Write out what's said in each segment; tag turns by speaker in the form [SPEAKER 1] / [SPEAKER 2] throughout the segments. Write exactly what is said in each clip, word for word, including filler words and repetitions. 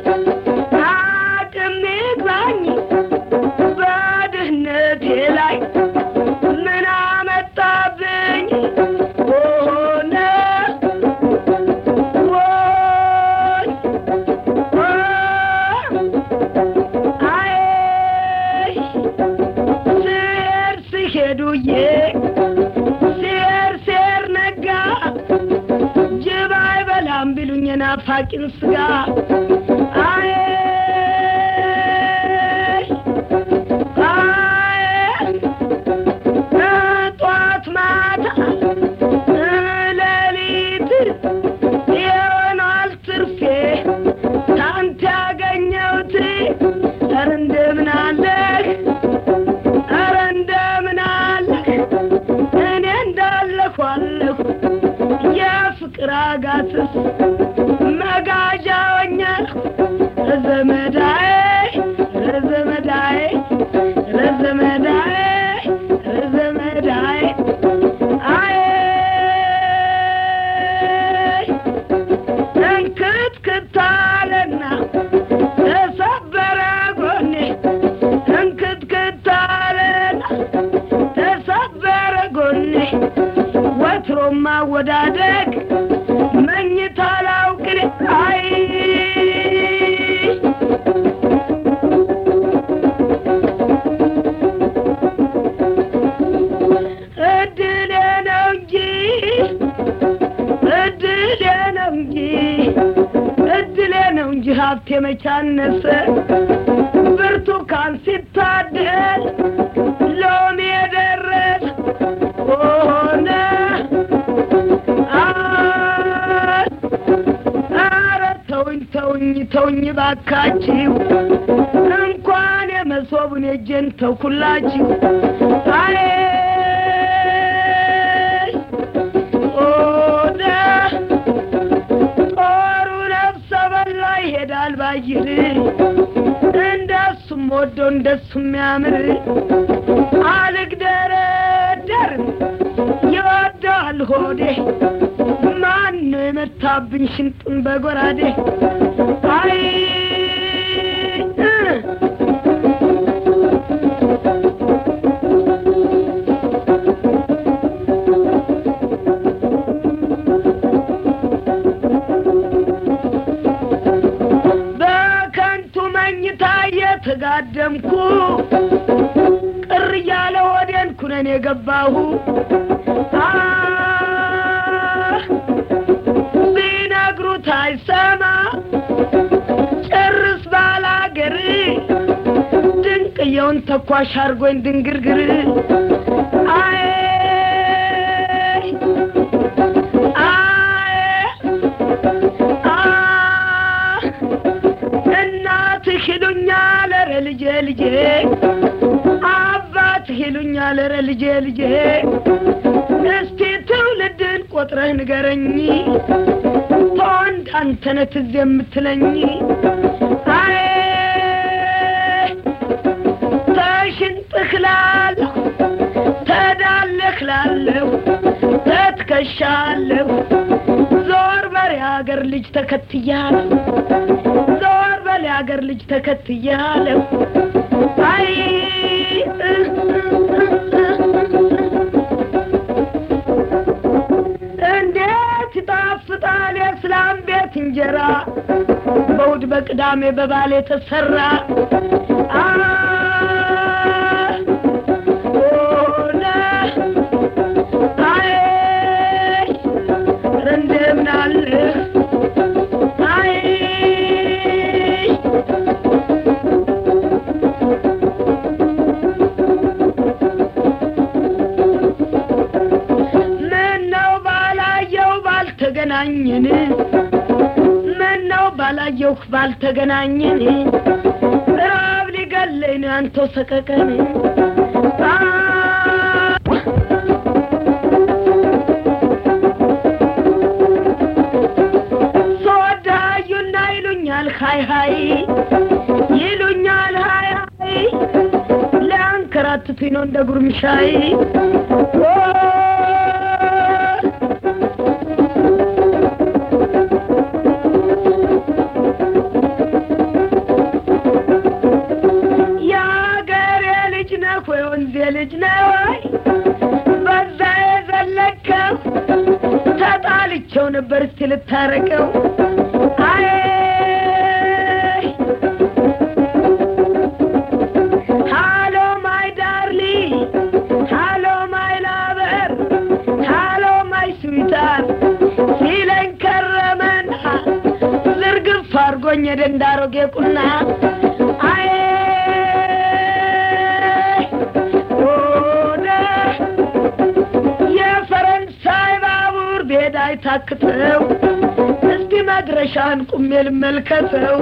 [SPEAKER 1] Fucking sky. I I what matter lelit yon altrfe tant yagenyawt arndemnalek arndemnalek ene ndalኳለሁ የፍቅራጋትስ magajaanya razamadae razamadae razamadae razamadae ay tankut katalena tasabara gone tankut katalena tasabara gone watroma wadadek manyitalau kire ay adlenamji adlenamji adlenamji hafte mechannes burtukan sitadel lomi ederes ona ተውኝ ባካችሁ እንኳን የመሶቡን የጀን ተኩላችሁ አይ ኦዳ ጦሩ ነፍሰ በላ ይሄዳል ባይር እንደሱም ወዶ እንደሱም ያምር አልግደረደር ይወዳል ሆዴ ማን መታብኝ ሽንጡን በጎራዴ ay በከንቱ መኝታ የተጋደምኩ ቅር ያለ ወዴን ኩነኔ ገባሁ ቢነግሩት አይሰማ ጨርስ ባላገር ድንቅየውን ተኳሽ አርጎኝ ድንግርግር አይ አይ እናትህ ይሉኛል ኧረ ልጄ ልጄ አባትህ ይሉኛል ኧረ ልጄ ልጄ እስቲ ትውልድን ቆጥረህ ንገረኝ አንተ አንተነህ ትዝ የምትለኝ አይ ተሽንጥክላለሁ ተዳለክላለሁ ተትከሻለሁ ዞር በል ያገር ልጅ ተከትያለሁ ዞር በል ያገር ልጅ ተከትያለሁ አይ እንዴት ይጣፍጣል የእስላም ቤት እንጀራ በውድ በቅዳሜ በባሌ ተሰራ ተገናኘን ምነው ባላየው ባልተገናኘን ራብ ሊገለኝ አንተው ሰቀቀን ሶዳዩና ይሉኛል ሃይ ሃይ ይሉኛል ሃይ ሃይ ለአንከራትቱኝ ነው እንደ ጉርምሻይ ይታረቀው አይ Hello my darling Hello my lover Hello my sweetheart ሲለኝ ከረመና ዝርግፍ አርጎኝ ደንዳሮጌ ቁና አይ ዳይ ታክተው እስቲ መድረሻን ቁሜል መልከተው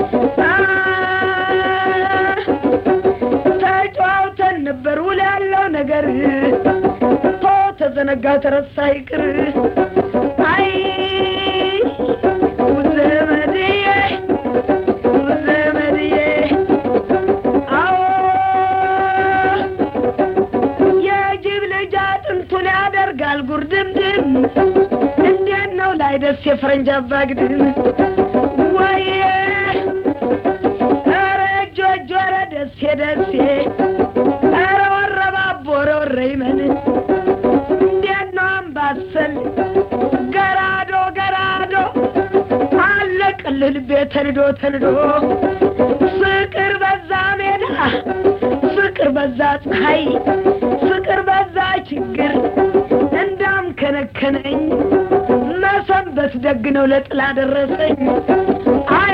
[SPEAKER 1] ታጫውተን ነበር ውል ያለው ነገር ቶ ተዘነጋ ተረሳ ይቅር አይ ወዘመድዬ ወዘመድዬ አዎ የጅብ ልጅ አጥንቱን ያደርጋል ጉርድምድም ደስ የፍረንጅ አባግድን ወይ አረጆ ጆረ ደስ ደስ አረ ወረባቦረ ወረይመን እንዴነው አምባሰል ገራዶ ገራዶ አለቅልል ቤት ተንዶ ተንዶ ፍቅር በዛ ሜዳ ፍቅር በዛ ፀሐይ ፍቅር በዛ ችግር እንዳም ከነከነኝ ሰንበት ደግነው ለጥላ ደረሰኝ አይ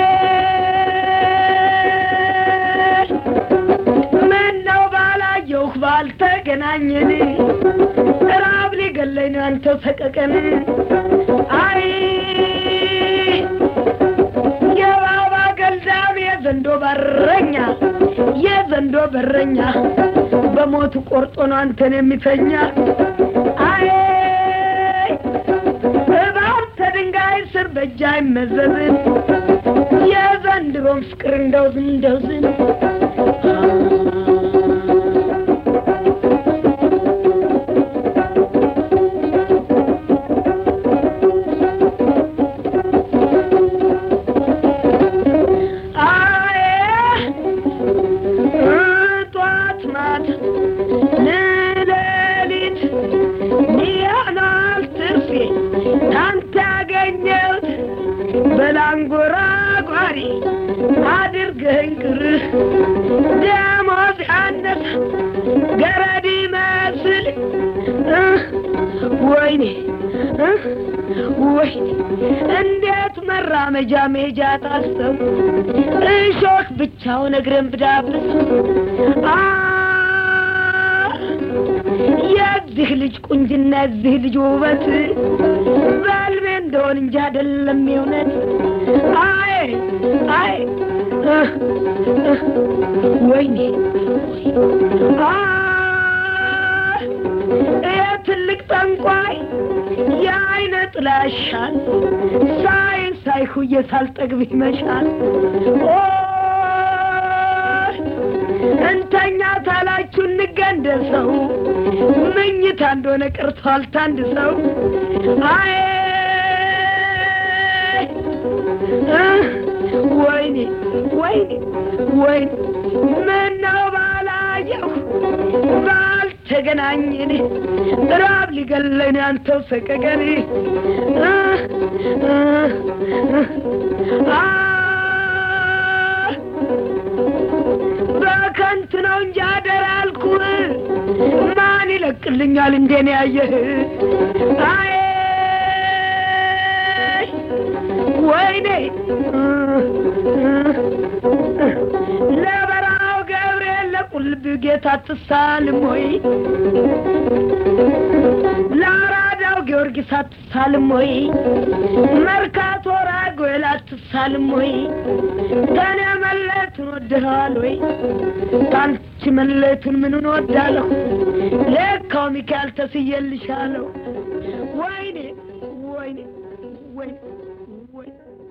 [SPEAKER 1] ምነው ባላየሁ ባልተገናኘን ራብ ሊገለኝ አንተ ሰቀቀን አይ የባባ ገልዳም የዘንዶ በረኛ የዘንዶ በረኛ በሞት ቆርጦ ነው አንተን የሚተኛ አይ ስር በጃይ መዘዝን የዘንድሮም ፍቅር እንደው ዝም እንደው ዝም አይ ጧት ማት ለሌሊት ኒያናል ትርፌ በላንጎራ ጓሪ አድርገኝ ቅር ደሞዝ አነሳ ገረዲ መስል ወይኔ ወይኔ እንዴት መራመጃ ሜጃ ታስተው እሾክ ብቻውን እግረን ብዳብስ አ የዚህ ልጅ ቁንጅና የዚህ ልጅ ውበት ባልቤ እንደሆን እንጂ አይደለም የእውነት አይ አይ ወይኔ የትልቅ ጠንቋይ የአይነ ጥላሻል ሳይ ሳይሁዬ ሳልጠግብ ይመሻል እንተኛ ታላችሁ እንገንደሰው ምኝታ እንደሆነ ቀርቷል ታንድ ሰው አይ ወይኔ ወይኔ ወይኔ ምነው ባላየሁ ባልተገናኘን ራብ ሊገለኝ አንተው ሰቀቀን በከንቱ ነው እንጂ አደራ አልኩህ ማን ይለቅልኛል እንደኔ ያየህ አይ ወይኔ ለበራው ገብርኤል ለቁልብ ጌታ ተሳልም ወይ ለአራዳው ጊዮርጊስ አትሳልም ወይ መርካቶ ራጉኤል አትሳልም ወይ ታኔ መለቱን ወደሃል ወይ ታንቺ መለቱን ምኑን ወዳለሁ ለካው ሚካኤል ተስየልሻለሁ ወይኔ ወይኔ ወይኔ